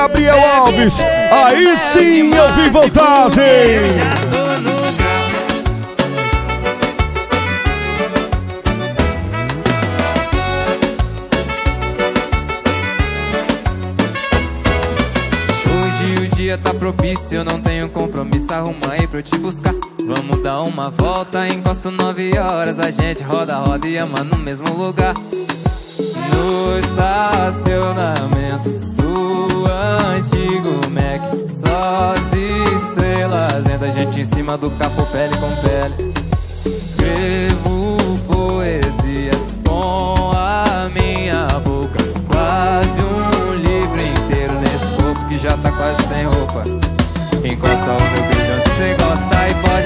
Gabriel Alves. Aí sim eu vi vantagem. Eu já tô no grau. Hoje o dia tá propício, eu não tenho compromisso. Arruma aí pra eu te buscar. Vamos dar uma volta, encosto 9 horas. A gente roda, roda e ama no mesmo lugar. No estacionamento do antigo Mac. Só as estrelas, entra a gente em cima do capô, pele com pele. Escrevo poesias com a minha boca. Quase um livro inteiro nesse corpo que já tá quase sem roupa. Encosta o meu beijo onde cê gosta e pode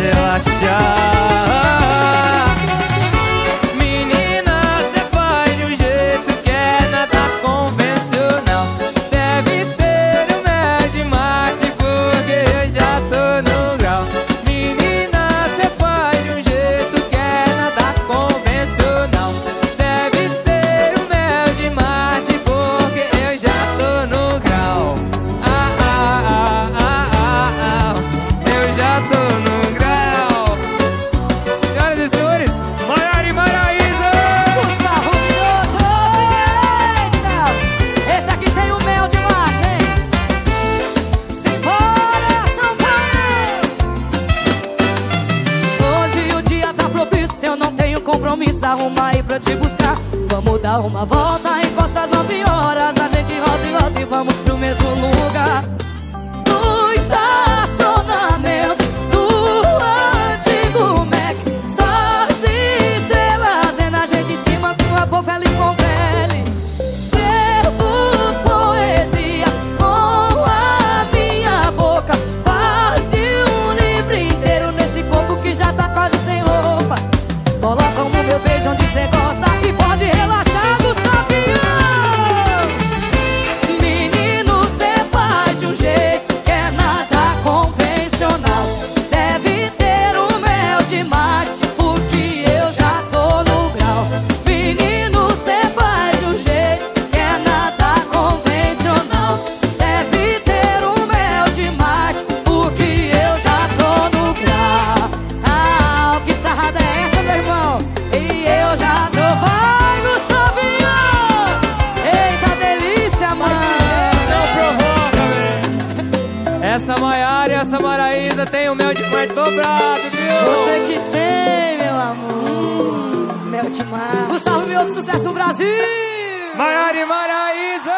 relaxar. Menina, cê faz de um jeito que é nada convencional. Deve ter um mel de Marte porque eu já tô no grau. Menina, cê faz de um jeito que é nada convencional. Deve ter um mel de Marte porque eu já tô no grau. Eu já tô no grau. Senhoras e senhores, Maiara e Maraísa. Gustavo Mioto, eita! Esse aqui tem o mel de Marte, hein? Simbora, São Paulo! Hoje o dia tá propício, eu não tenho compromisso. Arruma aí pra te buscar. Vamos dar uma volta, encosta às 9 horas. A gente roda e volta e vamos pro mesmo lugar. No estacionamento do antigo Mac. Só as estrelas vendo a gente em cima do capô, pele com pele. Escrevo poesias com a minha boca. Quase um livro inteiro nesse corpo que já tá quase sem roupa. Coloca o meu beijo onde cê gosta e pode relaxar, Gustavinho. Menino, cê faz de um jeito que é nada convencional. Deve ter um mel de Marte porque eu já tô no grau. Menino, cê faz de um jeito que é nada convencional. Deve ter um mel de Marte porque eu já tô no grau. Ah, que sarrada é essa, meu irmão? E eu já tô. Vai, Gustavinho! Eita delícia, mano! Não provoca, velho. Essa Maiara e essa Maraísa tem o mel de Marte dobrado, viu? Você que tem, meu amor. Mel de Marte. Gustavo Mioto, sucesso no Brasil! Maiara e Maraísa.